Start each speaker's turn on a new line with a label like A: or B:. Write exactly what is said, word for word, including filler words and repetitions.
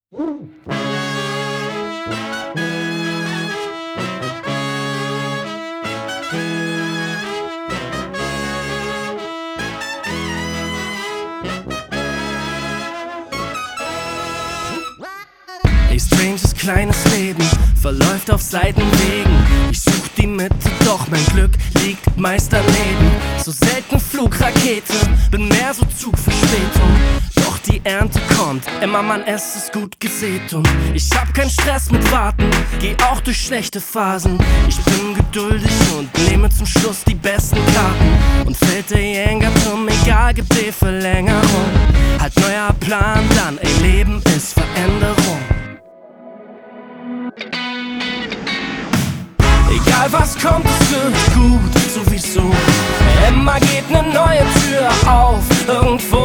A: Ey, stranges kleines Leben verläuft auf Seitenwegen. Ich such die Mitte, doch mein Glück liegt meist daneben. So selten Flugrakete, bin mehr so Zugverspätung. Doch die Ernte kommt, immer Mann, es ist gut gesät. Und ich hab keinen Stress mit Warten, geh auch durch schlechte Phasen. Ich bin geduldig und nehme zum Schluss die besten Karten. Und fällt der Jenga-Turm, egal, gib die Verlängerung. Halt neuer Plan dann, ey, Leben ist Veränderung. Egal was kommt, es wird gut, sowieso. Immer geht ne neue Tür auf, irgendwo